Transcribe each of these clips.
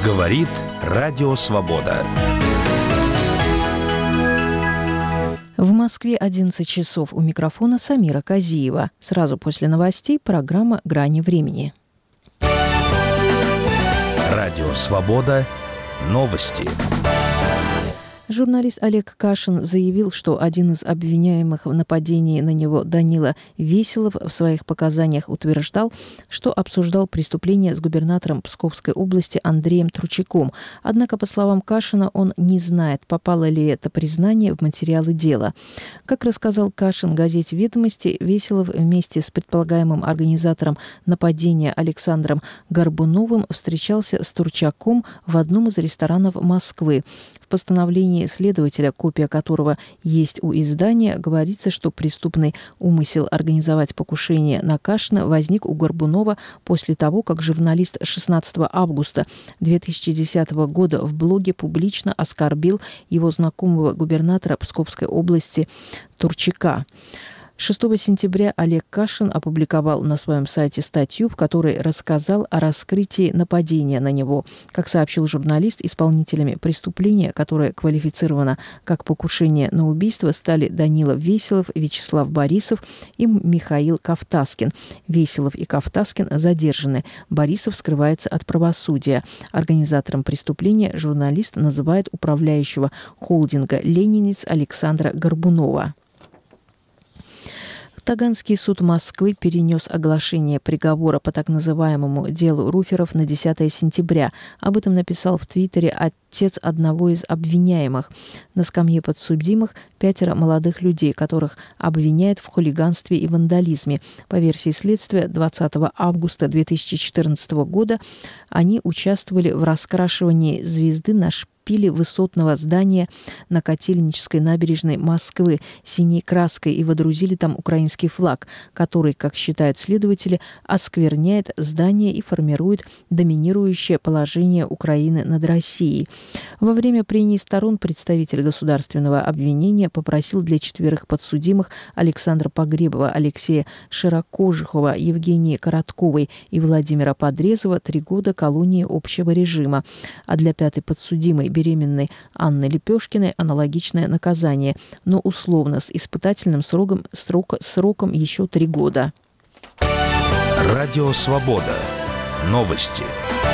Говорит Радио Свобода. В Москве 11 часов. У микрофона Самира Казиева. Сразу после новостей программа «Грани времени». Радио Свобода. Новости. Журналист Олег Кашин заявил, что один из обвиняемых в нападении на него, Данила Веселов, в своих показаниях утверждал, что обсуждал преступление с губернатором Псковской области Андреем Тручаком. Однако, по словам Кашина, он не знает, попало ли это признание в материалы дела. Как рассказал Кашин газете «Ведомости», Веселов вместе с предполагаемым организатором нападения Александром Горбуновым встречался с Тручаком в одном из ресторанов Москвы. В постановлении следователя, копия которого есть у издания, говорится, что преступный умысел организовать покушение на Кашина возник у Горбунова после того, как журналист 16 августа 2010 года в блоге публично оскорбил его знакомого губернатора Псковской области Турчака. 6 сентября Олег Кашин опубликовал на своем сайте статью, в которой рассказал о раскрытии нападения на него. Как сообщил журналист, исполнителями преступления, которое квалифицировано как покушение на убийство, стали Данила Веселов, Вячеслав Борисов и Михаил Ковтаскин. Веселов и Ковтаскин задержаны. Борисов скрывается от правосудия. Организатором преступления журналист называет управляющего холдинга «Ленинец» Александра Горбунова. Таганский суд Москвы перенес оглашение приговора по так называемому делу Руферов на 10 сентября. Об этом написал в Твиттере отец одного из обвиняемых. На скамье подсудимых 5 молодых людей, которых обвиняют в хулиганстве и вандализме. По версии следствия, 20 августа 2014 года они участвовали в раскрашивании звезды на шпиле высотного здания на Котельнической набережной Москвы синей краской и водрузили там украинский флаг, который, как считают следователи, оскверняет здание и формирует доминирующее положение Украины над Россией. Во время прений сторон представитель государственного обвинения попросил для 4 подсудимых Александра Погребова, Алексея Широкожихова, Евгении Коротковой и Владимира Подрезова 3 года колонии общего режима, а для 5-й подсудимой беременной Анны Лепешкиной аналогичное наказание, но условно с испытательным сроком еще 3 года. Радио Свобода. Новости.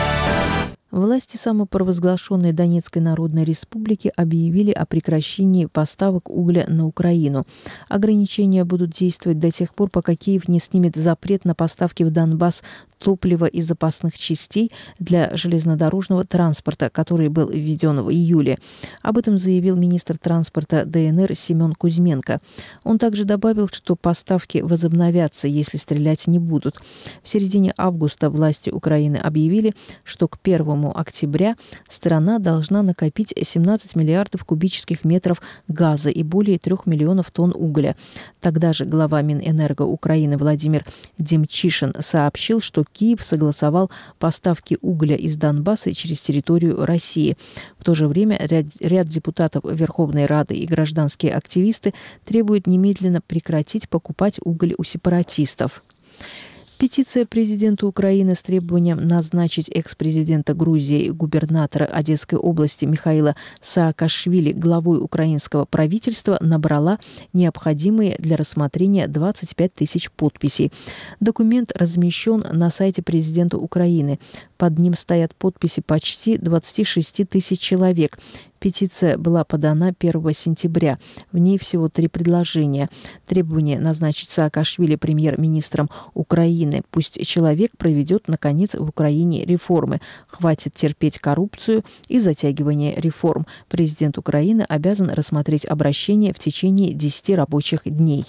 Власти самопровозглашенной Донецкой Народной Республики объявили о прекращении поставок угля на Украину. Ограничения будут действовать до тех пор, пока Киев не снимет запрет на поставки в Донбасс топлива и запасных частей для железнодорожного транспорта, который был введен в июле. Об этом заявил министр транспорта ДНР Семен Кузьменко. Он также добавил, что поставки возобновятся, если стрелять не будут. В середине августа власти Украины объявили, что к 1 октября страна должна накопить 17 миллиардов кубических метров газа и более 3 миллионов тонн угля. Тогда же глава Минэнерго Украины Владимир Демчишин сообщил, что Киев согласовал поставки угля из Донбасса через территорию России. В то же время ряд депутатов Верховной Рады и гражданские активисты требуют немедленно прекратить покупать уголь у сепаратистов. Петиция президенту Украины с требованием назначить экс-президента Грузии и губернатора Одесской области Михаила Саакашвили главой украинского правительства набрала необходимые для рассмотрения 25 тысяч подписей. Документ размещен на сайте президента Украины. Под ним стоят подписи почти 26 тысяч человек. Петиция была подана 1 сентября. В ней всего 3 предложения. Требование назначить Саакашвили премьер-министром Украины. Пусть человек проведет, наконец, в Украине реформы. Хватит терпеть коррупцию и затягивание реформ. Президент Украины обязан рассмотреть обращение в течение 10 рабочих дней.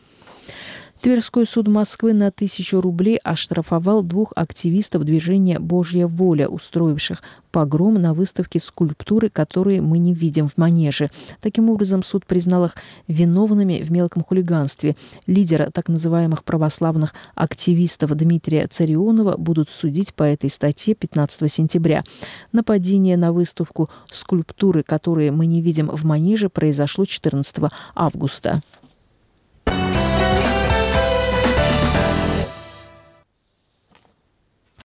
Тверской суд Москвы на 1000 рублей оштрафовал 2 активистов движения «Божья воля», устроивших погром на выставке скульптуры, которые мы не видим в Манеже. Таким образом, суд признал их виновными в мелком хулиганстве. Лидера так называемых православных активистов Дмитрия Царионова будут судить по этой статье 15 сентября. Нападение на выставку скульптуры, которые мы не видим в Манеже, произошло 14 августа.